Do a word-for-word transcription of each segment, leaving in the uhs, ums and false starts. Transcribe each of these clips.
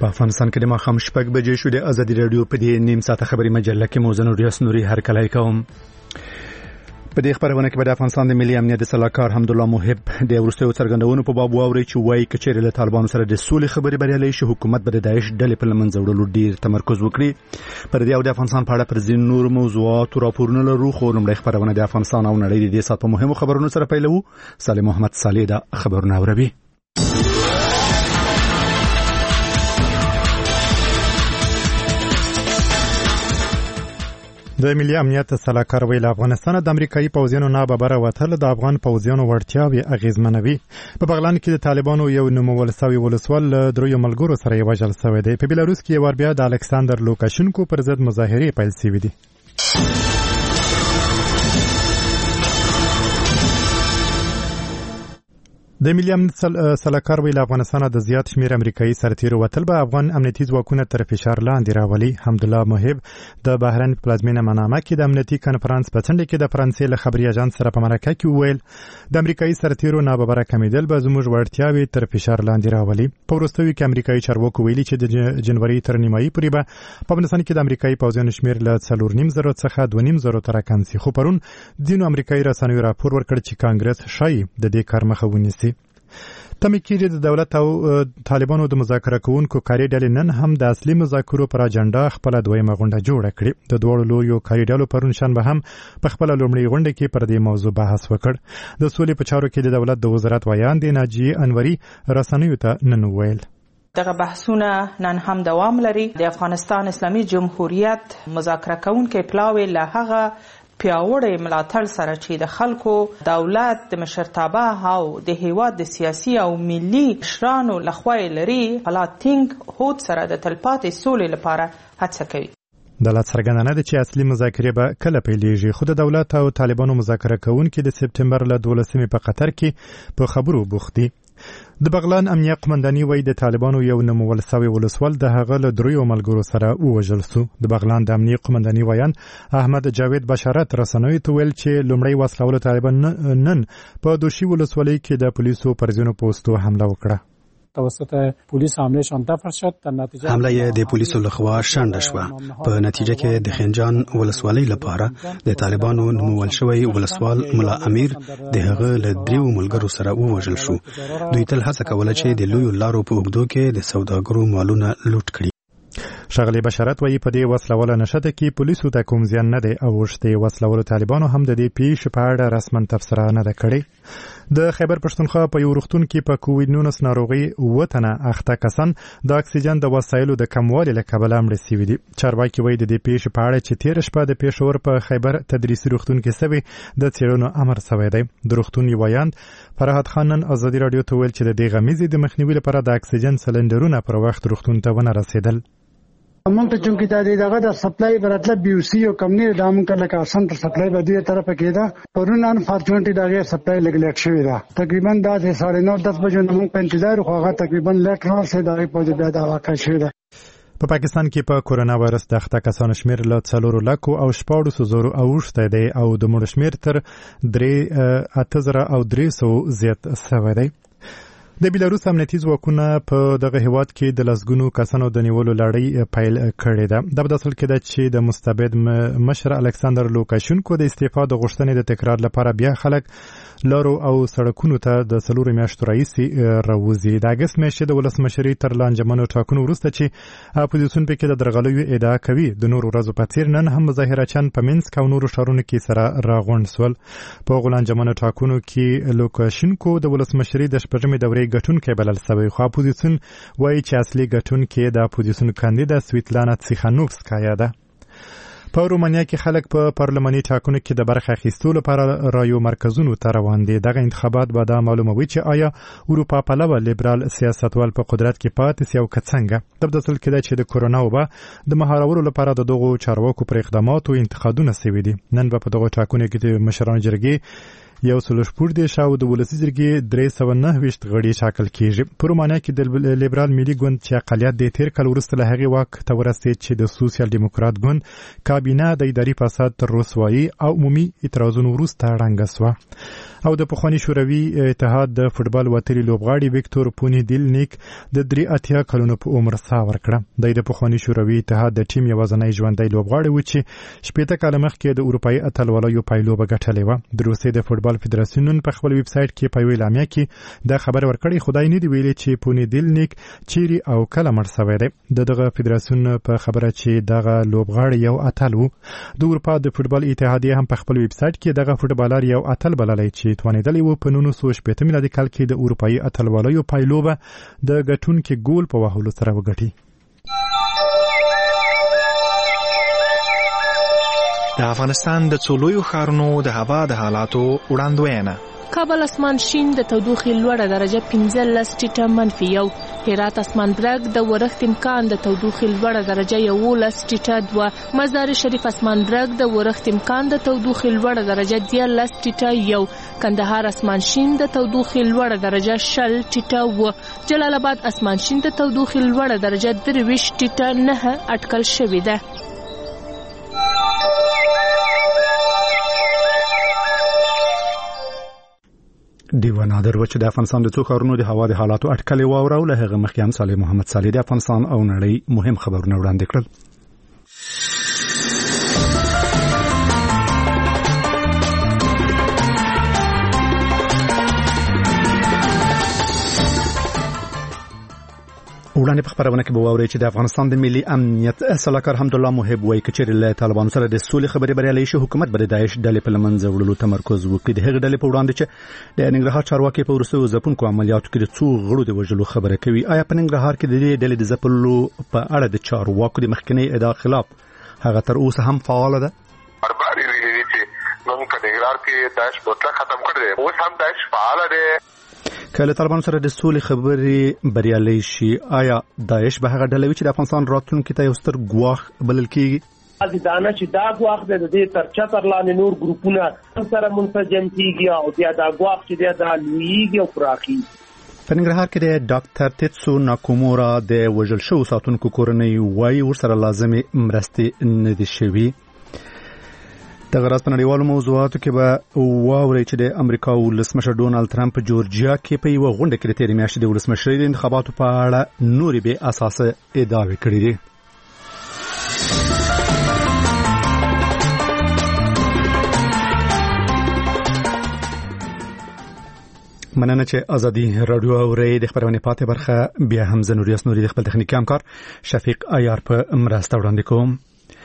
په افغانستان کې د ماښام شپږ بجې شو. د ازادي رادیو په دې نیم ساعته خبري مجله کې موزن ریاس نوري هر کله کوم. په دې خبرونه کې به د افغانستان د ملي امنیت صلاحکار حمدالله محب د ورستیو څرګندونو په باب واوري چې وایي کچېره له طالبانو سره د سولې خبري بریالي شي، حکومت به د داعش ډلې په لمنځه وړلو ډیر تمرکز وکړي. پر دې او د افغانستان په اړه پر ځینو نور موضوعات راپورونه لرو، خو لومړی خبرونه د افغانستان او نړۍ د دې سات په مهمو خبرونو سره پیلوو. صالح محمد صالح دا خبرونه اوري. د ملي امنیت صلاحکار ویل افغانستان د امریکایي پوځیانو نه ببره وتل د افغان پوځیانو وړتیاوې اغیزمنوي. په بغلان کې د طالبانو یو نومول سوي ولسوال دریو ملګرو سره وژل شوی دی. په بیلاروس کې ور بیا د الکساندر لوکاشنکو پر ضد مظاهرې پیل شوې دي. د ملي امنیت صلاحکار ویل افغانستان د زیات شمیر امریکایي سرتیرو وتل به افغان امنیتي ځواکونه تر فشار لاندې راولي. حمدالله محب د بهرن پلازمینه منامه کې د امنیتي کانفرنس په څنډه کې د فرانسې له خبري اژانس سره په مرکه کې وویل د امریکایي سرتیرو ناببره کمیدل به زموږ وړتیاوې تر فشار لاندې راولي. په وروستیو کې امریکایي چارواکو ویلي چې د جنوري تر نیمایي پورې به په افغانستان کې د امریکایي پوځیانو شمیر له څلور نیم زرو څخه دوه نیم زرو ته راکم شي. خو پرون ځینو امریکایي رسنیو راپور ورکړ چې کانګرس شایي د دې کار مخه ونیسي. تمې کېږي د دولت او طالبانو د مذاکره کوونکو کاري ډلې نن هم د اصلي مذاکرو پر اجنډا خپله دویمه غونډه جوړه کړې. د دواړو لویو کاري ډلو پرون شنبه هم په خپله لومړۍ غونډه کې پر دې موضوع بحث وکړ. د سولې په چارو کې د دولت د وزارت ویان د ناجیې انوري رسنیو ته نن وویل دغه بحثونه نن هم دوام لري. د افغانستان اسلامي جمهوریت مذاکره کوونکي پلاوي له هغه پیاوړی ملاتړ سره چې د خلکو دولت د مشرتابه او د هیواد د سیاسي او ملي مشرانو لخوا لري پلاتینګ هوت سره د تلپاتې سولې لپاره هڅه کوي. دولت څرګندونه ده چې اصلي مذاکرې به کله پیلېږي، خو د دولت او طالبانو مذاکره کوونکي د سپتمبر له دولسمې په قطر کې په خبرو بوخت دي. د بغلان امنیه قمنداني وایي د طالبانو یو نومول سوي ولسوال د هغه له دریو ملګرو سره ووژل سو. د بغلان د امنیه قمنداني ویان احمد جاوید بشارت رسنیو ته ویل چې لومړی وسلوال طالبان نن په دوشي ولسوالۍ کې د پولیسو پر ځینو پوسټو حمله وکړه. توسط پولیس حمله شانته شد. در نتیجه حمله یې د پولیسو لخوا شنډه شوه. په نتیجه کې د خنجان ولسوالۍ لپاره د طالبانو نومول شوی ولسوال ملا امیر د هغه له دریو ملګرو سره ووژل شو. دوی تل هڅه کوله چې د لویو لارو په اوږدو کې د سوداګرو مالونه لوټ کړي. شغلی بشارت وایي په دې وسلواله نشته کې پولیسو ته کوم زیان نه دی او وشته وسلوالو طالبانو هم د دې پیښې په اړه رسما تبصره نه ده کړې. د خیبر پښتونخوا په یو روغتون کې په کووډ نولس ناروغي وتنه اخته کسان د اکسیجن د وسایلو د کموالي له کبله مړه شوي دي. چارواکي وایي د دې پیښې په اړه چې تېره شپه د پېښور په خیبر تدریسي روغتون کې سوي د څېړنو امر شوی دی. د روغتون ویاند فرهاد خان نن ازادي رادیو ته ویل چې د دې غمیزې د مخنیوي لپاره د اکسیجن سلنډرونه پر وخت روغتون ته ونه رسېدل. مونږ ته چې دا دغه د سپلای براتله بي او سي او کمنی د امون کله کا سنټر سپلای به دې طرفه کېده. پرون ان فارچونټي دغه سپلای لګلټ شوی دا تقریبا د ساڑھے نو دس بجې نو په انتظار خو هغه تقریبا لیټ را سي دغه په بیا دا واقع شوی دا. په پاکستان کې په کورونا وایرس د اخته کسانو شمیر له څلورو لکو او شپاړسو زرو اوښتی دی او د مړو شمیر تر درې اته زره او درې سوه زیات شوی دی. د بیلاروس امنیتي ځواکونه په دغه هیواد کې د لسګونو کسانو د نیولو لړۍ پیل کړې ده. دا په داسې حال کې ده چې د مستبد مشر الکساندر لوکاشنکو د استعفا د غوښتنې د تکرار لپاره بیا خلک لارو او سړکونو ته د څلورو میاشتو راهیسې راوځي. د اګست میاشتې د ولسمشرۍ تر لانجمنو ټاکنو وروسته چې اپوزیسیون پکې د درغلیو ادعا کوي د نورو ورځو په څیر نن هم مظاهرچیان په منسک او نورو ښارونو کې سره راغونډ سول. په هغو لانجمنو ټاکنو کې لوکاشنکو د ولسمشرۍ د شپږمې دورې ګټونکی بلل شوی، خو اپوزیسیون وایي چې اصلي ګټونکی د اپوزیسیون کاندیدا سویتلانا تسیخانوفسکایا ده. په رومانیا کې خلک په پارلماني ټاکنو کې د برخه اخیستو لپاره رایو مرکزونو ته روان دي. دغه انتخابات به دا معلوموي چې آیا اروپا پلوه لیبرال سیاستوال په قدرت کې پاتې سي او که څنګه. د بدل کې ده چې د کورونا وبا د مهارولو لپاره د دغو چارواکو پر اقداماتو انتقادونه سوي دي. نن به په دغو ټاکنو کې د مشرانو جرګې یو سل شپږ دېرش او د ولسي جرګې درې سوه نهه ویشت غړي ټاکل کیږي. په رومانیا کې د لیبرال ملي ګوند چې اقلیت د تیر کال وروسته له هغې واک ته ورسېد چې د سوسیال ډیموکرات ګوند کابینه د اداري فساد تر رسوایي او عمومي اعتراضونو وروسته ړنګه سوه. او د پخواني شوروي اتحاد د فوټبال وتلي لوبغاړي ویکتور پونیدیلنیک د درې اتیا کلونو په عمر ساه ورکړه. دی د پخواني شوروي اتحاد د ټیم یوازینی ژوندی لوبغاړی و چې شپېته کاله مخکې د اروپایي اتلولیو پایلوبه ګټلې وه. د روسیې د فوټبال فدراسیون په خپل ویب سایټ کې په یوه اعلامیه کې دا خبر ورکړی، خو دی نه دی ویلي چې پونیدیلنیک چیرې او کله مړ سوی دی. د دغه فدراسیون په خبره چې دغه لوبغاړی یو اتل و. د اروپا د فوټبال اتحادیه هم په خپل ویب سایټ کې دغه فوټبالر یو اتل بللی چې توانېدلی و په نولس سوه شپېته میلادي کال کې د اروپایي اتلولیو پایلوبه د ګټونکي ګول په وهلو سره وګټي. د افغانستان د څو لویو ښارونو د هوا د حالاتو وړاندوینه. کابل اسمان شین د تودوخې لوړه درجه پنځلس ټیټه منفي یو. هرات اسمان برګ د ورښت امکان د تودوخې لوړه درجه یولس ټیټه دوه. مزار شریف اسمان برګ د ورښت امکان د تودوخې لوړه درجه دیارلس ټیټه یو. کندهار اسمان شین د تودوخې لوړه درجه شل ټیټه اوه. جلال آباد اسمان شین د تودوخې لوړه درجه درویشت ټیټه نهه اټکل شوې ده. دیوه نادر و چې د افغانستان د څو ښارونو د هوا د حالاتو اټکلې واورو. له هغه مخکې هم صالح محمد صالح د افغانستان او نړۍ مهم خبرونه وړاندې کړل. وړاندې په خبرونه کې به واورئ چې د افغانستان د ملي امنیت سلاکار حمدالله محب وایي که چیرې له طالبانو سره د سولې خبرې بریالۍ شي، حکومت به د داعش ډلې په له منځه وړلو تمرکز وکړي. د هغې ډلې په وړاندې چې د ننګرهار چارواکي په وروستیو ځپونکو عملیاتو کې د څو غړو د وژلو خبره کوي. آیا په ننګرهار کې د دې ډلې د ځپلو په اړه د چارواکو د مخکنۍ ادعا خلاف هغه تر اوسه هم فعاله ده؟ ارباري ویلي چې موږ په ننګرهار کې داعش مطلق ختم کړی دی، اوس هم داعش فعاله دی. که له طالبانو سره د سولې خبرې بریالۍ شي، آیا داعش به هغه ډله وي چې د افغانستان راتلونکي ته یو ستر ګواښ بلل کېږي؟ د دانه چې دا ګواښ دی د دې تر چتر لاندې نور ګروپونه سره منسجم کېږي او بیا دا ګواښ چې دی دا لویږي او پراخېږي. په ننګرهار کې د ډاکټر تیتسو ناکومورا د وژل شوو ساتونکو کورنۍ وایي ورسره لازمې مرستې نه دي شوي. دغه راز په نړیوالو موضوعاتو کې به واورئ چې د امریکا ولسمشر ډونالد ټرمپ په جورجیا کې په یوه غونډه کې د تېرې میاشتې د ولسمشرۍ د انتخاباتو په اړه نورې بې اساسه ادعاوې کړې دي. مننه چې ازادي رادیو اورئ. د خبرونې پاتې برخه بیا هم زه نوریاس نوري د خپل تخنیکي همکار شفیق عیار په مرسته وړاندې کوم.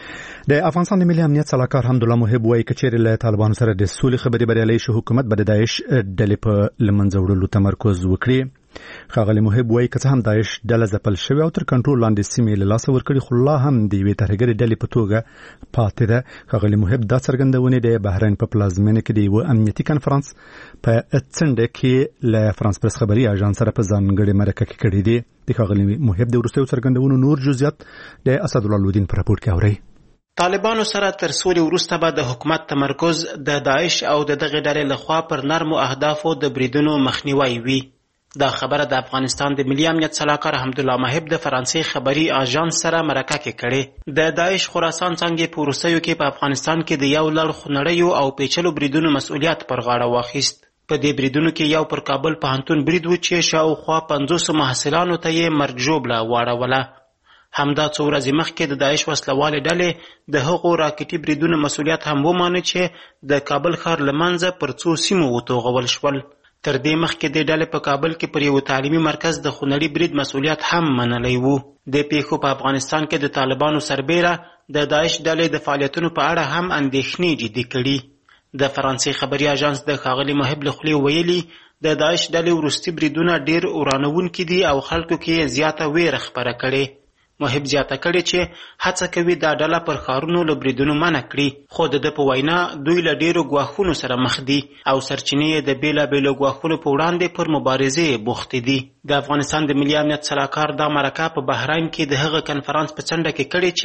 د افغانستان د ملي امنیت سلاکار حمدالله محب وایي که چیرې له طالبانو سره د سولې خبرې بریالۍ شي، حکومت به د داعش ډلې په له منځه وړلو تمرکز وکړي. ښاغلی محب وایي که څه هم داعش ډله ځپل شوې او تر کنټرول لاندې سیمې له لاسه ورکړي، خو لا هم د یوې ترهګرې ډلې په توګه پاتې ده. ښاغلی محب دا څرګندونې د بحرین په پلازمینه کې د یوه امنیتي کنفرانس په څنډه کې له فرانس پرس خبري اژانس سره په ځانګړې مرکه کې کړې دي. د ښاغلي محب د وروستیو څرګندونو نور جزئیات د اسدالله الدین په راپور کې اورئ. طالبانو سره تر سولې وروسته به د حکومت تمرکز د داعش او د دغې ډلې لخوا پر نرمو اهدافو د بریدونو مخنیوی وي. دا خبره د افغانستان د ملي امنیت سلاکار حمدالله محب د فرانسې خبري اژانس سره مرکه کې کړې. د داعش خراسان څانګې په وروستیو کې په افغانستان کې د یو لړ خونړیو او پیچلو بریدونو مسؤلیت پر غاړه واخیست. په دې بریدونو کې یو پر کابل پوهنتون برید و چې شاوخوا پنځوسو محصلانو ته یې مرګ ژوبله واړوله. همدا څو ورځې مخکې د داعش وسلوالې ډلې د هغو راکټي بریدونو مسؤلیت هم ومانه چې د کابل ښار له منځه پر څو سیمو وتوغول شول. تر دې مخکې د ډلې په کابل کې پر یو تعلیمي مرکز د خونړي برید مسؤلیت هم منلی و. د پیښو په افغانستان کې د طالبانو سربیره د داعش ډلې د فعالیتونو په اړه هم اندېښنې جدي کړي. د فرانسې خبري اژانس د ښاغلي محب له خولې ویلي د داعش ډلې وروستي بریدونه ډېر ورانوونکي دي او خلکو کې زیاته ویره خپره کړې. محب زیاته کړې چې هڅه کوي دا ډله پر ښارونو له بریدونو منع کړي، خو د ده په وینا دوی له ډېرو ګواښونو سره مخ دي او سرچینې یې د بېلابېلو ګواښونو په وړاندې پر مبارزې بوختې دي. د افغانستان د ملي امنیت سلاکار دا مرکه په بحرین کې د هغه کنفرانس په څنډه کې کړې چې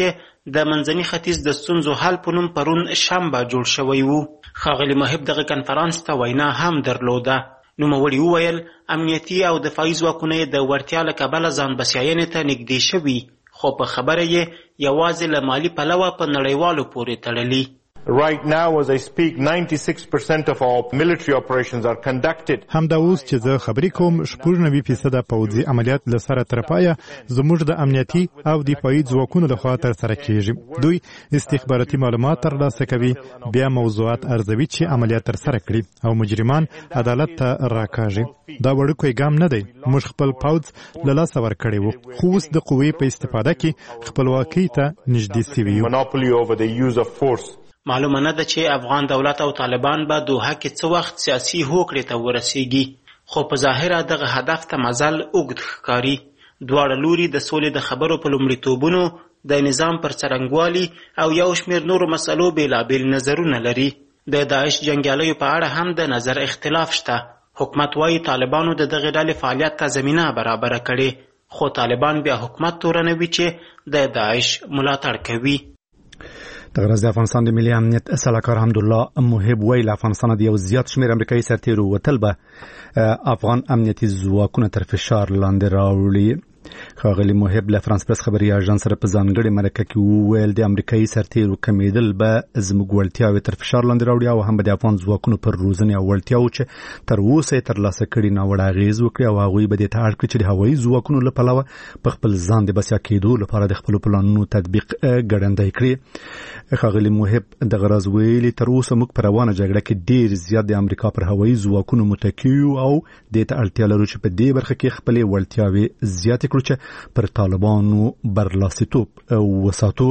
د منځني ختیځ د ستونزو حل په نوم پرون شنبه جوړ شوی و. ښاغلي محب دغه کنفرانس ته وینا هم درلوده. نوموړي وویل امنیتي او دفاعي ځواکونه یې د وړتیا له کبله ځان بسیاینې ته نږدې شوي، خو په خبره یې یوازې له مالي پلوه په نړیوالو پورې تړلي. Right now as I speak ninety-six percent of our military operations are conducted. همدا اوس چې زه خبرې کوم شپږ نوي فیصده پوځي عملیات له سره تر پایه زموږ د امنیتي او دفاعي ځواکونو لخوا ترسره کیږي. دوی استخباراتي معلومات ترلاسه کوي، بیا موضوعات ارزوي چې عملیات ترسره کړي او مجرمان عدالت ته راکاږي. دا وړوکی ګام نه دی. موږ خپل پوځ له لاسه ورکړی وو، خو اوس د قوې په استفاده کې خپلواکۍ ته نږدې سوي یو. Monopoly over the use of force. معلومه نه ده چې افغان دولت او طالبان به دوحه کې څه وخت سیاسي هوکړې ته ورسیږي، خو په ظاهره دغه هدف ته مزل اوږد ښکاري. دواړه لوري د سولې د خبرو په لومړیتوبونو، د نظام پر څرنګوالي او یو شمېر نورو مسلو بېلابېل نظرونه لري. د داعش جنګیالیو په اړه هم د نظر اختلاف شته. حکومت وایي طالبانو د دغې ډلې فعالیت ته زمینه برابره کړې، خو طالبان بیا حکومت تورنوي چې د داعش ملاتړ کوي. دغه ورځ د افغانستان د ملي امنیت سلاکار حمدالله محب ویل افغانستان د یو زیات شمېر امریکایي سرتیرو وتل به افغان امنیتي ځواکونه تر فشار لاندې راوړي. ښاغلي محب له فرانس پرس خبري اژانس سره په ځانګړې مرکه کې وویل د امریکایي سرتیرو کمیدل به زموږ وړتیاوې تر فشار لاندې راوړي او هم به د افغان ځواکونو پر روزنې او وړتیاوو چې تر اوسه یې ترلاسه کړي ناوړه اغېز وکړي او هغوی به دې ته اړ کړي چې د هوایي ځواکونو له پلوه په خپل ځان د بسیا کېدو لپاره د خپلو پلانونو تطبیق ګړندی کړي. ښاغلي محب دغه راز ویلي تر اوسه موږ په روانه جګړه کې ډېر زیات د امریکا پر هوایي ځواکونو متکي یو او دې ته اړتیا لرو چې په دې برخه کې خپلې وړتیاوې زیاتې کړو چې پر طالبانو برلاسیتوب وساتو.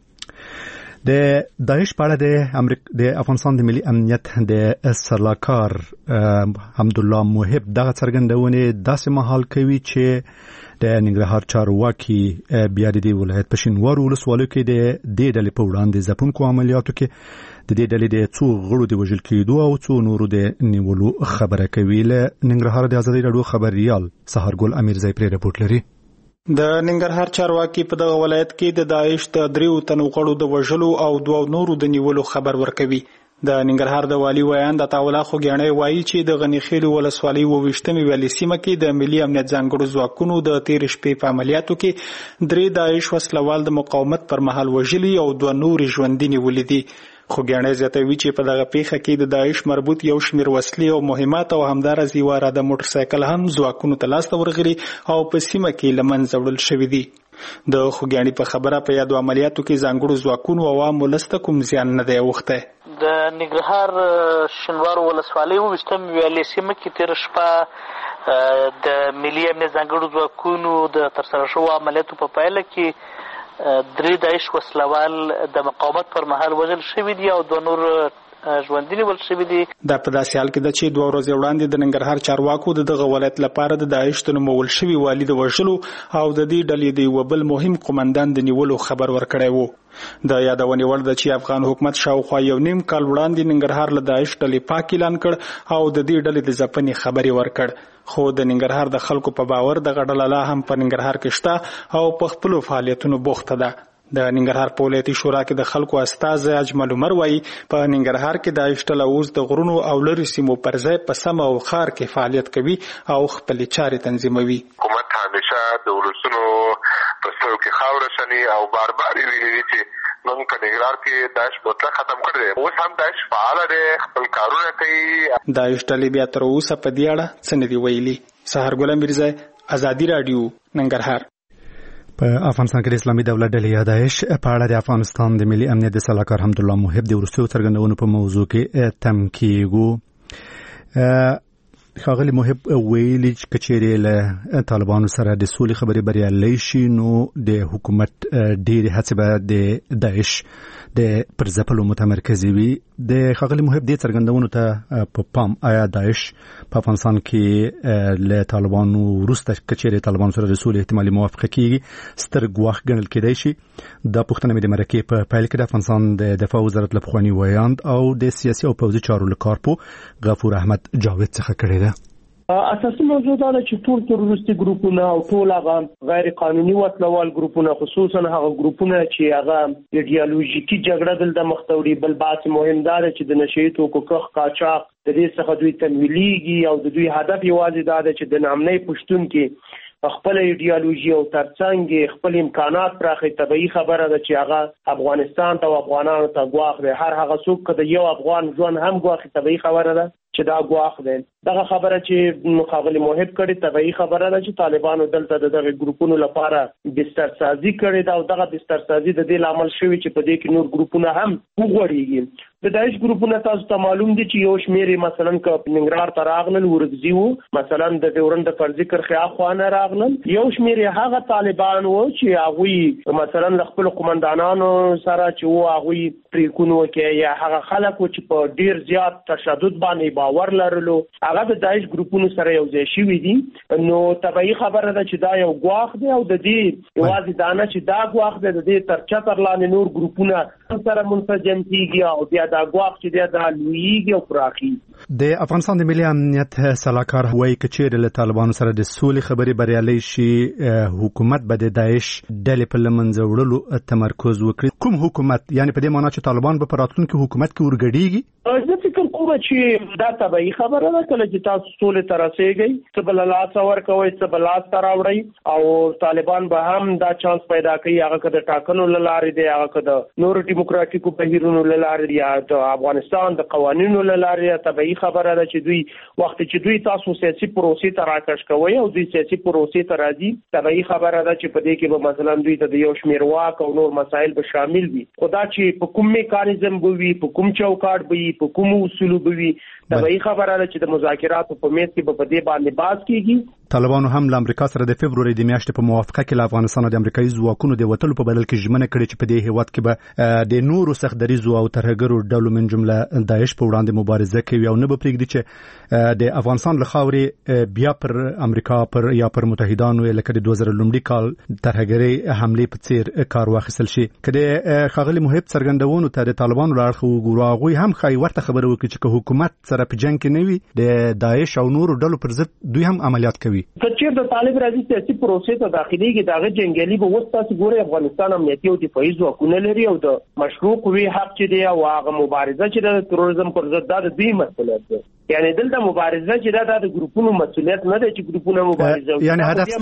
د داعش په اړه د امریکا د افغانستان د ملي امنیت د سلاکار حمدالله محب دغه څرګندونې داسې مهال کوي چې د ننګرهار چارواکي بیا د دې ولایت په شینوارو ولسوالیو کې د دې ډلې په وړاندې ځپونکو عملیاتو کې د دې ډلې د څو غړو د وژل کېدو او څو نورو د نیولو خبره کوي. له ننګرهار د ازادي راډیو خبريال سحرګل امیرزی پرې رپورټ لري. د ننګرهار چارواکي په دغه ولایت کې د داعش د دریو تنو غړو د وژلو او دوه نورو د نیولو خبر ورکوي. د ننګرهار د والي ویان د تاولا خوګیاڼي وایي چې د غنیخیل ولسوالۍ وویشتمې ویلې سیمه کې د ملي امنیت ځانګړو ځواکونو د تیر شپې په عملیاتو کې درې داعش وسلوال د مقاومت پر مهال وژلي او دوه نور ژوندي نیولي دي. خوګیاڼي زیاتوي چې په دغه پیښه کې د داعش مربوط یو شمېر وسلې او مهمات او همدارس یوه راده موټرسایکل هم ځواکونو ته لاسته ورغلي او په سیمه کې له منځه وړل شوي دي. د خوګیاڼي په خبره په یادو عملیاتو کې ځانګړو ځواکونو او عوامو لسته کوم زیان نه دی اوښتی. د ننګرهار شینوارو ولسوالۍ وویشتمې ویالې سیمه کې تېره شپه د ملي امنیت ځانګړو ځواکونو د ترسره شوو عملیاتو په پایله کې درې داعش وسلوال د مقاومت پر مهال وژل شوي دي او دوه نور ژوندي نیول شوي دي. دا په داسې حال کې ده چې دوه ورځې وړاندې د ننګرهار چارواکو د دغه ولایت لپاره د داعش د نومول شوي والي د وژلو او د دې ډلې د یوه بل مهم قومندان د نیولو خبر ورکړی وو. د یادونې وړ ده چې افغان حکومت شاوخوا یو نیم کال وړاندې ننګرهار له داعش ډلې پاک اعلان کړ او د دې ډلې د ځپنې خبرې ورکړ. خو د ننګرهار د خلکو په باور دغه ډله لا هم په ننګرهار کې شته او په خپلو فعالیتونو بوخته ده. د ننګرهار په ولایتي شورا کې د خلکو استازی اجمل عمر وایي په ننګرهار کې داعش ډله اوس د غرونو او لرې سیمو پر ځای په سمه او ښار کې فعالیت کوي او خپلې چارې تنظیموي. حکومت همیشه د ولسونو په سترګو کې خاوره شني او بار بار یې ویلي دي چې موږ په ننګرهار کې داعش مطلق ختم کړی دی. اوس هم داعش فعاله دی، خپل کارونه کوي. داعش ډلې بیا تر اوسه په دې اړه څه نه دي ویلي. سحرګل امیرزی ازادي راډیو ننګرهار. په افغانستان کې د اسلامي دولت ډلې یا داعش په اړه د افغانستان د ملي امنیت د سلاکار حمدالله محب د وروستیو څرګندونو په موضوع کې تم کېږو. ښاغلي محب ویلي چې کچېرې له طالبانو سره د سولې خبرې بریالۍ شي نو د حکومت ډېرې هڅې به د داعش د پر ځپلو متمرکزې وي. د ښاغلي محب دې څرګندونو ته په پام آیا داعش په افغانستان کې له طالبانو وروسته کچېرې طالبانو سره د سولې احتمالي موافقه کېږي ستر ګواښ ګڼل کېدای شي؟ دا پوښتنه مې د مرکې په پیل کې د افغانستان د دفاع وزارت له پخواني ویاند او د سیاسي او پوځي چارو له کارپو غفور احمد جاوید څخه کړې ده. اساسي موضوع دا چې ټول تروریستي ګروپونه او ټول هغه غیر قانوني وسلوال ګروپونه خصوصا هغه ګروپونه چې هغه ایډیالوژیکي جګړه دلته مختوري بل باس مهم دا چې د نشئی توکو کخ قاچاق د دې څخه دوی تمویلېږي او د دوی هدف یوازې دا دی چې د نامنۍ پښتون کې خپل ایډیالوژي او ترڅنګ خپل امکانات پراخې طبيعي خبره ده چې هغه افغانستان ته او افغانانو ته ګواښ دی. هر هغه څوک چې یو افغان ژوند هم ګواښي طبيعي خبره ده چې دا ګواښ دی. دغه خبره چې مخاغلی موحد کړي طبيعي خبره ده چې طالبانو دلته دغه ګروپونو لپاره بستر سازي کړي دا او دغه بستر سازي د دې لامل شوی چې په دې کې نور ګروپونه هم وګړيږي. د داعش ګروپونه تاسو ته معلوم دي چې یو شمېر مثلا ک ننګرهار ته راغلل ورغزي وو مثلا د ډیورند پر ذکر خیا خوانه راغلل یو شمېر هغه طالبان وو چې هغه مثلا خپل قومندانانو سره چې وو هغه پریکونو کې یا هغه خلک چې په ډیر زیات تشدد باندې باور لرلو هغه د داعش ګروپونو سره یو ځای شوي دي. نو طبيعي خبره ده چې دا یو ګواښ دی او د دې یوازې دانه چې دا ګواښ دی د دې تر چتر لاندې نور ګروپونه سره منسجم کیږي او بیا دا ګواښ چې دی دا لویږي او پراخیږي. د افغانستان د ملي امنیت سلاکار وایي چې چیرې له طالبانو سره د سولې خبرې بریالۍ شي حکومت به د داعش ډلې په لمنځه وړلو تمرکز وکړي. کوم حکومت یعنی په دې معنی چې طالبان به په راتلونکي حکومت کې ورګډيږي؟ زه فکر کوم چې دا طبيعي خبره ده کله چې تاسو سولې ته رسیږئ څه بل لاس ورکوي څه بل لاس راوړي او طالبان به هم دا چانس پیدا کوي هغه کده ټاکنو لارې دی هغه کده نور ډیموکراتیکو بهیرونو لارې یا د افغانستان د قوانینو لارې طبيعي خبره ده چې دوی وخت چې دوی تاسو سیاسي پروسې ته راکش کوي او دوی سیاسي پروسې ته راځي طبيعي خبره ده چې په دې کې به مثلا دوی ته د یو شمېر واک او نور مسایل به شامل وي. خدا چې په کوم میکانیزم بوي په کوم چوکاټ بوي په کوم اصول بوي طبيعي خبره ده چې د مذاکراتو په میز کې به په دې باندې باز کیږي. طالبانو هم له امریکا سره د فبروري د میاشتې په موافقه کې له افغانستان او د امریکایي ځواکونو د وټلو په بدل کې ژمنه کړې چې په دې هیواد کې به د نورو سختدریزو او ترهګرو ډلو من جمله داعش په وړاندې مبارزه کوي او نه به پرېږدي چې د افغانستان له خاورې بیا پر امریکا پر یا پر متحدانو لکه د دوه زره لومړي کال ترهګري حمله په څیر کار واخیستل شي. کله خاغلی محب څرګندونو ته د طالبانو لارښ وګورو هغه هم خای ورته خبره وکړي چې حکومت سره په جنگ کې نه وي د داعش او نورو ډلو پر ضد دوی هم عملیات کوي. کچیر د طالب راځي سیاسي پروسې ته داخليږي دغه جنگیالي به وسته ګوري افغانستان امنیتي او دفاعي ځواکونه لري او د مشروع قوی حق چې دی او هغه مبارزه چې د تروریزم پر ضد د دوی مسؤلیت دی. یعنی دلته مبارزه چې دا د ګروپونو مسؤلیت نه دی چې ګروپونه مبارزه وکړي. یعنی هدف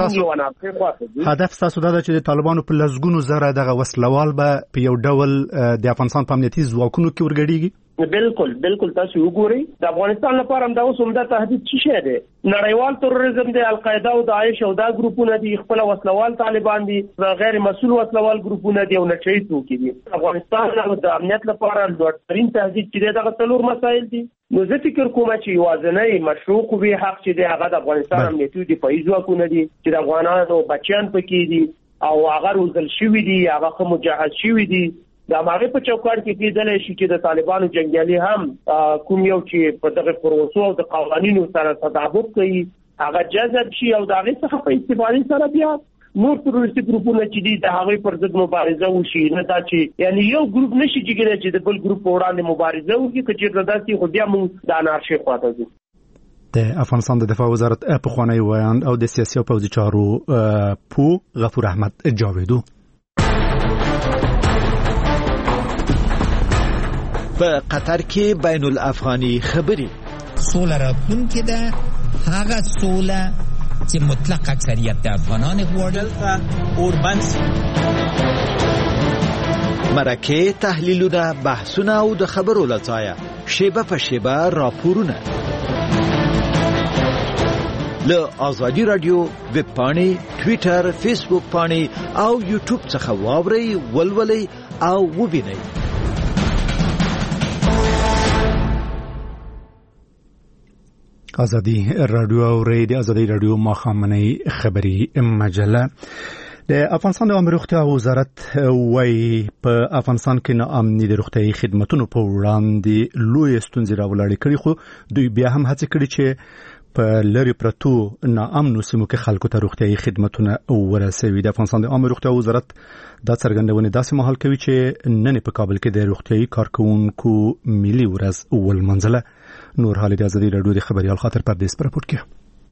تاسو هدف تاسو دا چې د طالبانو په لزګونو زره دغه وسلوال به په یو ډول د افغانستان په امنیتي ځواکونو کې ورګډيږي. بالکل بالکل تاسو وګورئ د افغانستان لپاره هم دا اوس هم د تهدید څه شی دی. نړیوال تروریزم دی القاعده او داعش او دا ګروپونه دي خپل وسلوال طالبان دي غیر مسؤل وسلوال ګروپونه دي او نشئی توکي دي. افغانستان د امنیت لپاره لوړترین تهدید چې دغه څلور مسایل دي. نو زه فکر کوم چې وازنې مشروع قوی حق چې دی هغه د افغانستان امنیتي دفاعي ځواکونه دي چې د افغانانو بچیان پکې دي او هغه روزل شوی دي هغه خو مجهز شوی دي. دا ماغه په چوکاټ کې کېدل شي چې د طالبانو جنگیالي هم کوم یو چې په دغه پروسو او د قوانینو سره تطابق کوي هغه جذب شي او دا غي څخه په استفاده سره بیا نور تروریستي ګروپونه چې دي د هغه پر ضد مبارزه وشي نه دا چې یعنی یو ګروپ نشي چې د بل ګروپ وړاندې مبارزه وکړي چې داسې خو بیا موږ د انارشي خواته ځو. د افغانستان د دفاع وزارت په خوانی ویان او د سیاسي او پوځي چارو پو غفور احمد جاویدو په قطر کې بین الافغاني خبري سوله راتلونکې ده هغه سوله چې مطلق اکثریت د افغانان غواړي اوربن مرکه تحلیلونه بحثونه او د خبرو لځایه شیبه په شیبه راپورونه له آزادی رادیو ویب پاڼې ټوئیټر فیسبوک پاڼې او یوټیوب څخه واورئ ولولئ او وبینئ. آزادی رادیو او ریډیو آزادی رادیو ماخامنۍ خبری مجله. د افغانستان د عامه روغتیا وزارت وايي په افغانستان کې ناامني د روغتیايي خدماتو په وړاندې لوی ستونزې راولړې کړي خو دوی بیا هم هڅه کړې چې په لری پرتو ناامنو سیمو کې خلکو ته روغتیايي خدماتونه ورسوي. د افغانستان د عامه روغتیا وزارت دا څرګندونه داسې مهال کوي چې نن په کابل کې د روغتیايي کارکونکو ملي ورځ ولمنځله. نور حال د ازادي رادیو د خبريال خاطر پردیس پر راپورټ کې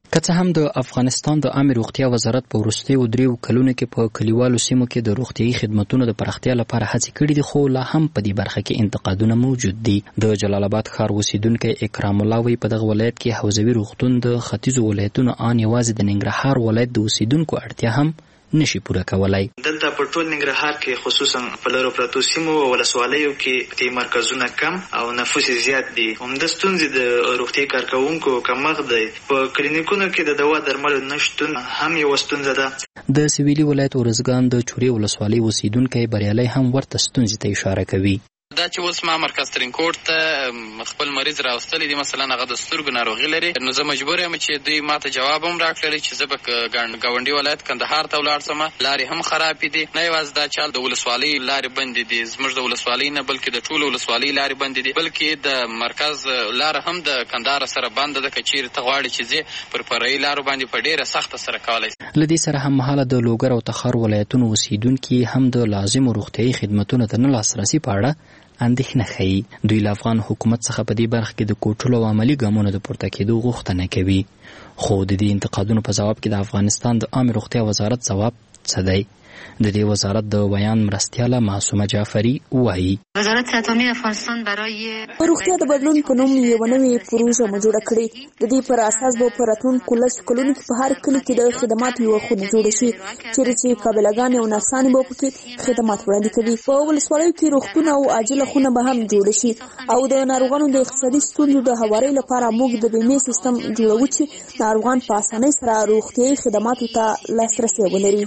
که څه هم د افغانستان د عامه روغتیا وزارت په وروستیو دریو کلونو کې په کلیوالو سیمو کې د روغتیايي خدماتو د پراختیا لپاره هڅې کړې دي، خو لا هم په دې برخه کې انتقادونه موجود دي. د جلال آباد ښار اوسیدونکی اکرام الله وایي په دغه ولایت کې حوزوي روغتون د ختیځو ولایتونو ان یوازې د ننګرهار ولایت د اوسیدونکو اړتیا هم نشي پوره کولای. دلته په ټول ننګرهار کې خصوصا په لرو پرتو سیمو او ولسوالیو کې د مرکزونه کم او نفوس زیات دي. همدا ستونزې د روغتي کارکونکو کمښت دی. په کلینیکونو کې د دوا درملو نشتون هم یو ستونزه ده. د سویلي ولایت ورزګان د چوري ولسوالۍ اوسیدونکي بریالي هم ورته ستونزې ته اشاره کوي. دا چې اوس ما مرکز ترینکوټ ته خپل مریض راوستلی دی، مثلا هغه د سترګو ناروغي لري، نو زه مجبور یم چې دوی ماته جواب هم راکړی چې زه به ګاونډي ولایت کندهار ته ولاړ شم. لارې هم خرابې دي، نه یوازې دا چې د ولسوالۍ لارې بندې دي، زموږ د ولسوالۍ نه بلکې د ټولو ولسوالۍ لارې بندې دي، بلکې د مرکز لاره هم د کندهار سره بنده ده. که چیرې ته غواړې چې ځې پر فرعي لارو باندې په ډېره سخته سره کولی شي. له دې سره هم مهاله د لوګر او تخار ولایتونو اوسیدونکي هم د لازمو روغتیايي خدمتونو ته نه لاسرسي په اړه اندېښنه ښیي. دوی له افغان حکومت څخه په دې برخه کې د کوټلو او عملي ګامونو د پورته کېدو غوښتنه کوي. خو د دې انتقادونو په ځواب کې د افغانستان د عامه روغتیا وزارت ځواب څه دی؟ د دې وزارت د بیان مرستیاله معصومه جعفری وایي وزارت صحت افغانستان برای روغتیا د بدلون په نوم یو نوې پروژه جوړه کړې. د دې پر اساس به په راتلونکو لسو کلونو کې په هر کلي کې د خدماتو یوه خونه جوړه شي، چیرې چې قابلهګانې او نرسانې به پکې خدمات وړاندې کوي. په ولسوالیو کې روغتون او عاجله خونه به هم جوړه شي، او د ناروغانو د اقتصادي ستونزو د هوارۍ لپاره موږ د بیمې سیستم جوړوو چې ناروغان په اسانۍ سره روغتیايي خدماتو ته لاسرسی ولري.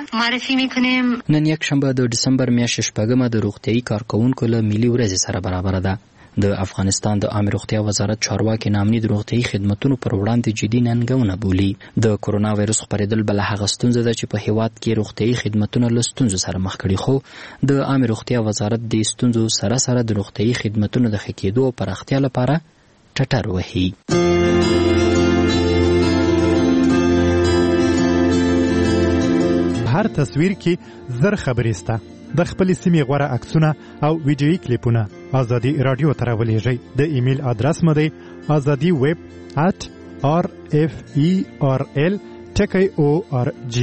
نن یک شنبه د ډسمبر میاشتې شپږمه د روغتیايي کارکوونکو له ملي ورځې سره برابره ده. د افغانستان د عامه روغتیا وزارت چارواکي نامني د روغتیايي خدمتونو پر وړاندې جدي ننګونه بولي. د کورونا وایرس خپرېدل بله هغه ستونزه ده چې په هیواد کې روغتیايي خدمتونه له ستونزو سره مخ کړي، خو د عامه روغتیا وزارت د ستونزو سره سره د روغتیايي خدمتونو د ښه کېدو او پراختیا لپاره ټټر وهي. هر تصویر کې زر خبرې سته. د خپلې سیمې غوره عکسونه او ویډیویي کلیپونه ازادي راډیو ته راولېږئ. د ایمیل ادرس مو دی ازادي ویب ات آر اف ای آر ال ټکی او آر جی.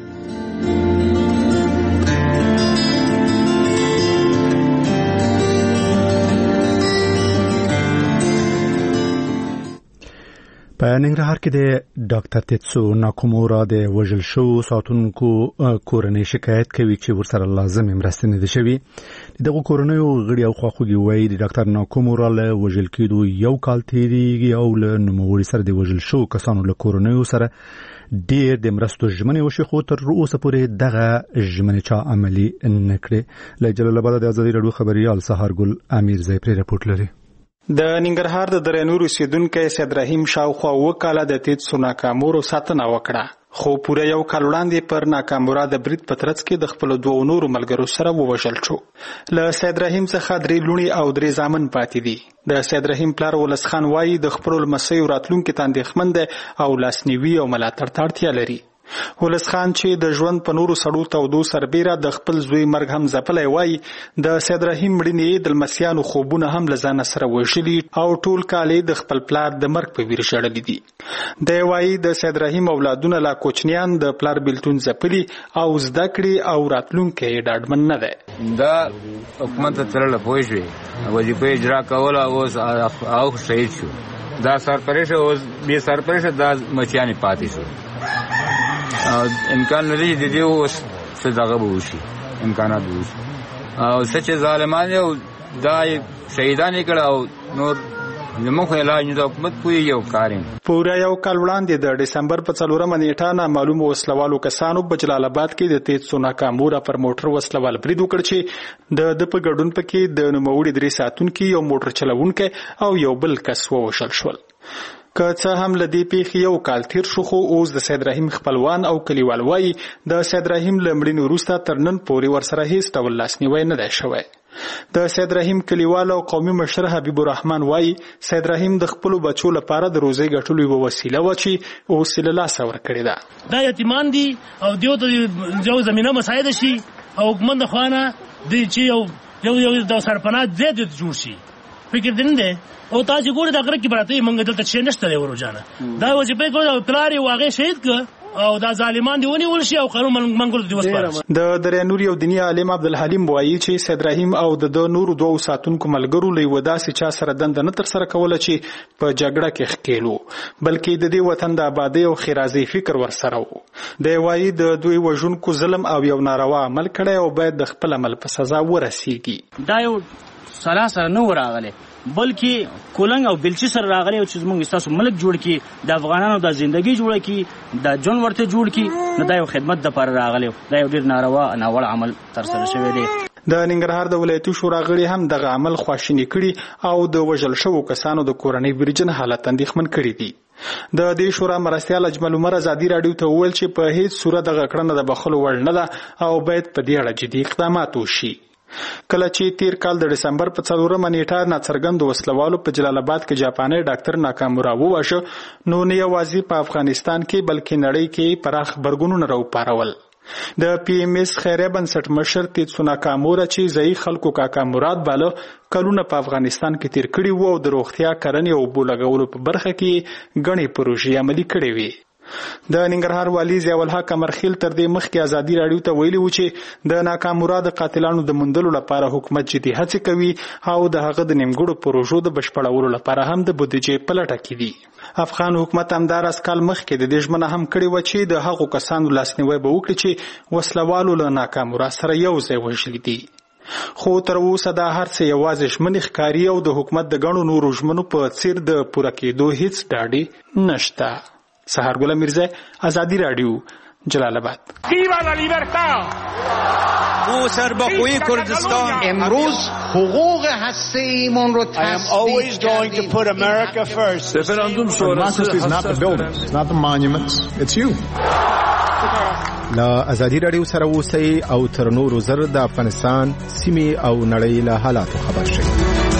په ننګرهار کې د ډاکټر تیتسو ناکومورا د وژل شوو ساتونکو کورنۍ شکایت کوي چې ورسره لازم مرستې نه دي شوې. دغه کورنۍ غړي او خواخوږي وایي د ډاکټر ناکومورا له وژل کېدو یو کال تیریږي او له نوموړي سره د وژل شوو کسانو له کورنۍ سره ډېر د مرستو ژمنې وشوې، خو تر اوسه پورې دغه ژمنې چا عملي نه کړې. له جلال آباد د ازادي راډیو خبريال سهارګل امیر زی پرې راپورټ لري. د ننګرهار د درنور اوسیدونکی سید رحیم شاوخوا اوه کاله د تیتسو ناکامورو ساتنه وکړه، خو پوره یو کال وړاندې پر ناکامورا د برید په ترڅ کې د خپلو دوو نورو ملګرو سره ووژل شو. له سید رحیم څخه درې لوڼې او درې زامن پاتې دي. د سید رحیم پلار ولس خان وایي د خپلو لمسیو راتلونکي ته اندېښمن دی او لاسنیوي او ملاتړ ته اړتیا لري. ولس خان چې د ژوند په نورو سړو تودو سربیره د خپل زوی مرګ هم ځپلی وایي د سید رحیم مړینې د لمسیانو خوبونه هم له ځانه سره وژلي او ټول کال د خپل پلار د مرګ په ویر ژړلي دي. دی وایي د سید رحیم اولادونه لا کوچنیان د پلار بیلتون ځپلي او زده کړې او راتلونکی یې ډاډمن نه دی. دا حکومت ته تلله پوه شوې وظیفه اجرا کوله، اوس او شهید شو. دا سرپرشه اوس بې سرپرشه دا مچیانې پاتې شو. امکان لري د دې اوس څه دغه به وشي، امکانات به وشي او څه چې ظالمان یو دا شهیدان یې کړه او نور زموږ علاج نه د حکومت پوهېږي او کار یې. پوره یو کال وړاندې د ډسمبر په څلورمه نیټه نامعلومو وسلوالو کسانو په جلال آباد کې د تیتسو ناکامورا پر موټر وسلوال برید وکړ چې د ده په ګډون پکې د نوموړي درې ساتونکي، یو موټر چلوونکی او یو بل کس ووژل شول. که څه هم له دې پیښې یو کال تیر شو، خو اوس د سید رحیم خپلوان او کلیوال وایي د سید رحیم له مړینې وروسته تر نن پورې ورسره هیڅ ډول لاسنیوی نه دی شوی. د سید رحیم کلیوال او قومي مشر حبیب الرحمن وایي سید رحیم د خپلو بچو لپاره د روزۍ ګټلو یوه وسیله وه چې اوس یې له لاسه ورکړې ده. دا یتیمان دي او دیو ته یو زمینه مساعده شي او حکومت د خوا نه چې یو یو د سرپناه ځای جوړ شي فکر دې نه دی او تاسو ګورئ دا غره کې براته موږ دلته چې نشته دی ورجانه دا وظیفه کوي پلار یې واغې شهید ک او دا ظالمان دی ونیول شي او قانون منګول دی وسپارل د دریا یو دنیا عالم عبدالحلیم وایي چې سید رحیم او د نورو دوه ساتونکو ملګرو له وداسې چا سره دند نه تر سره کوله چې په جګړه کې ښکېلو بلکې د دې وطن د آبادی او خیرازي فکر ورسره وو د وایي د دوی وژونکو ظلم او یو ناروا عمل کړی او باید د خپل عمل په سزا ورسیږي دا یو سلا سره نه وراغله بلکې کولنګ او بلچي سره راغلی او چې موږ تاسو ملک جوړ کی د افغانانو د ژوندۍ جوړ کی د جون ورته جوړ کی نه دا یو خدمت د پر راغلی دا یو ډیر ناروا ناوړ عمل تر سره شوی دی د ننګرهار د ولایتي شورا غړي هم دغه عمل خواشینی کړي او د وژل شوو کسانو د کورنۍ برجن حالت اندېښمن کړي دي د دې شورا مرستیال اجمل عمر ازادي رادیو ته وویل چې په هیڅ صورت دغه کړنه د بخښلو وړ نه ده او باید په دې اړه جدي اقدامات وشي کله چې تیر کال د دسمبر په څلورمه نیټه ناڅرګند وسلوالو په جلال آباد کې جاپاني ډاکټر ناکامورا وواژه نو نه یوازې په افغانستان کې بلکې نړۍ کې پراخ خبرګونونه راوپارول د پی ایم اس خیریه بنسټ مشر تیتسو ناکامورا چې ځای خلکو کاکا مراد باله کلونه په افغانستان کې تیر کړي وو او د روغتیا کرنې او اوبو لګولو په برخه کې غني پروژې عملي کړې وي د ننګرهار والی ضیاء الحق امرخیل تر دې مخکې ازادي رادیو ته ویلي و چې د ناکام مراد قاتلانو د موندلو لپاره حکومت جدي هڅې کوي او د هغه د نیمګړو پروژو د بشپړولو لپاره هم د بودیجې په لټه کې دي افغان حکومت همدار اس کال مخکې د دې ژمنه هم کړې و چې د هغو کسانو لاسنیوی به وکړي چې وسلوالو له ناکام مراد سره یو ځای وژلي دي خو تر اوسه دا هر څه یوازې ژمنې ښکاري او د حکومت د ګڼو نورو ژمنو په څیر د پوره کېدو هیڅ ډاډ نشته سحر گل میرزا آزادی رادیو جلال آباد ویوا لا لیبرتا او سربخوی کردستان امروز حقوق هسته ایمان رو تضمین کردیم رفراندوم شورای is not the buildings, it's not the monuments, it's you. لا ازادي رادیو سره اوسئ او تر نورو زر د افغانستان سیمې او نړۍ له حالاتو خبر شئ.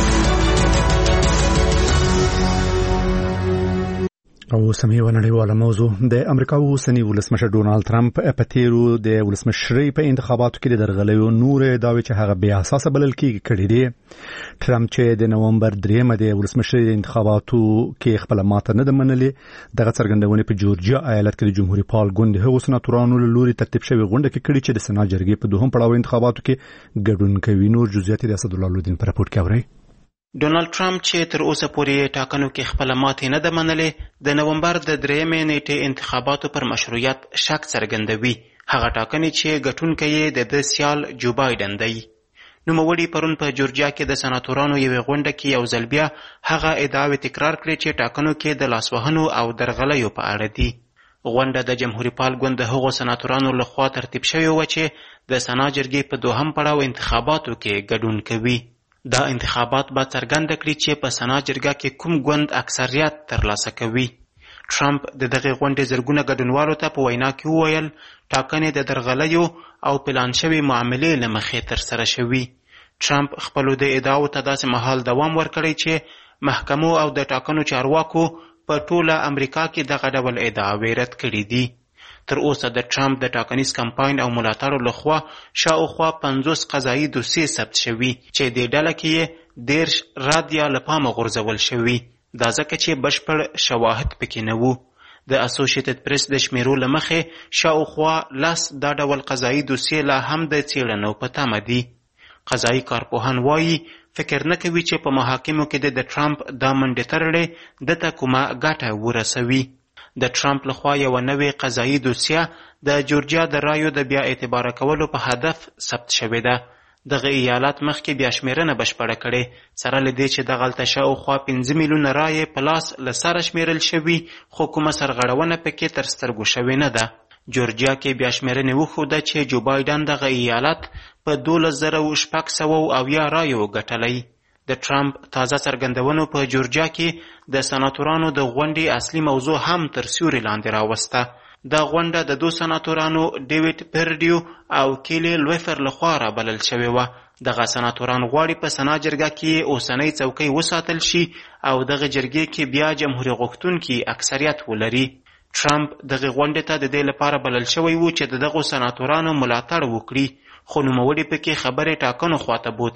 او سمې ونړیواله موضوع د امریکا اوسنی ولسمشر ډونالد ترامپ په تیرو د ولسمشرۍ په انتخاباتو کې د درغلیو نور داوی چې هغه بیا اساسه بلل کېږي کړي دي. ترامپ چې د نومبر درېمه د ولسمشرۍ انتخاباتو کې خپل ماته نه ده منلې دغه څرګندونې په جورجیا ایالت کې د جمهوریت پال ګوند هغو سناتورانو له لوري ترتیب شوې غونډه کې کړي چې د سنا جرګې په دوهم پړاو انتخاباتو کې ګډون کوي. نور جزئیات د اسدالله لودین په راپور کې اورئ. ډونالد ټرمپ چې تر اوسه پورې ټاکنو کې خپل ماتې نه ده منلې د نومبر د درېیمې نیټې انتخاباتو پر مشروعیت شک څرګندوي. هغه ټاکنې چې ګټونکی یې د ده سیال جو بایډن دی. نوموړي پرون په جورجیا کې د سناتورانو یوې غونډه کې یو ځل بیا هغه ادعاوې تکرار کړې چې ټاکنو کې د لاسوهنو او درغلیو په اړه دي. غونډه د جمهوریت پال ګوند د هغو سناتورانو لخوا ترتیب شوې وه چې د سنا جرګې په دوهم پړاو انتخاباتو کې ګډون کوي. دا انتخابات به څرګنده کړي چې په سنا جرګه کې کوم ګوند اکثریت ترلاسه کوي. ټرمپ د دغه غونډې زرګونه ګډونوالو ته په وینا کې وویل ټاکنې د درغلیو او پلان شوي معاملې له مخې ترسره شوي. ټرمپ خپلو د ادعاو ته داسې مهال دوام ورکړی چې محکمو او د ټاکنو چارواکو په ټوله امریکا کې دغه ډول ادعاوې رد کړي دي. تر اوسه د ټرمپ د ټاکنیز کمپاین او ملاتړو لخوا شاوخوا پنځوس قضایي دوسیې ثبت شوي چې دې ډله کې یې دېرش رد یا له پامه غورځول شوي. دا ځکه چې بشپړ شواهد پکې نه وو. د اسوسییټډ پریس د شمیرو له مخې شاوخوا لس دا ډول قضایي دوسیې لا هم د څېړنو په تمه دي. قضایي کارپوهان وایي فکر نه کوي چې په محاکمو کې د ټرمپ دا منډې تړلې دته کومه ګټه ورسوي. د ټرمپ لخوا یو نوې قضایي دوسیه د جورجیا د رایو د بیا اعتبار کولو په هدف ثبت شوې ده. دغه ایالت مخکې بیا شمیرنه بشپړه کړې سره له دې چې دغلته شاوخوا پنځه میلیونه رایې په لاس له سره شمیرل شوي خو کومه سرغړونه پکې تر سترګو شوې نه ده. جورجیا کې بیا شمیرنې وښوده چې جو بایډن دغه ایالت په دولس زره شپږ سوه اویا رایو ګټلی. د ټرمپ تازه څرګندونو په جورجیا کې د سناتورانو د غونډې اصلي موضوع هم تر سیوري لاندې راوسته. دا غونډه د دو سناتورانو ډیویډ پرډیو او کیلی لویفر لخوا رابلل شوې وه. دغه سناتوران غواړي په سنا جرګه کې اوسنۍ څوکۍ وساتل شي او دغه جرګې کې بیا جمهوریت غوښتونکي اکثریت ولري. ټرمپ دغه غونډې ته د دې لپاره بلل شوی و چې د دغو سناتورانو ملاتړ وکړي خو نوموړي پکې خبرې ټاکنو خواته بوتلې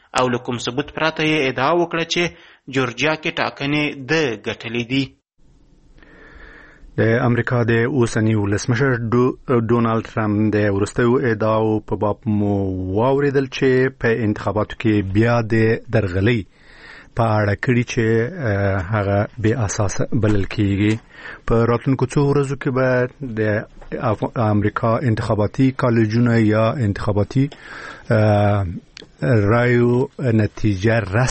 او له کوم ثبوت پرته یې ادعا وکړه چې جورجیا کې ټاکنې ده ګټلې دي. د امریکا د اوسني ولسمشر ډونالد ټرمپ د وروستیو ادعاو په باب مو واورېدل چې په انتخاباتو کې بیا د درغلۍ په اړه کړي چې هغه بې اساسه بلل کېږي. په راتلونکو څو ورځو کې به د امریکا انتخاباتي کالجونه یا انتخاباتي رایو نتیجه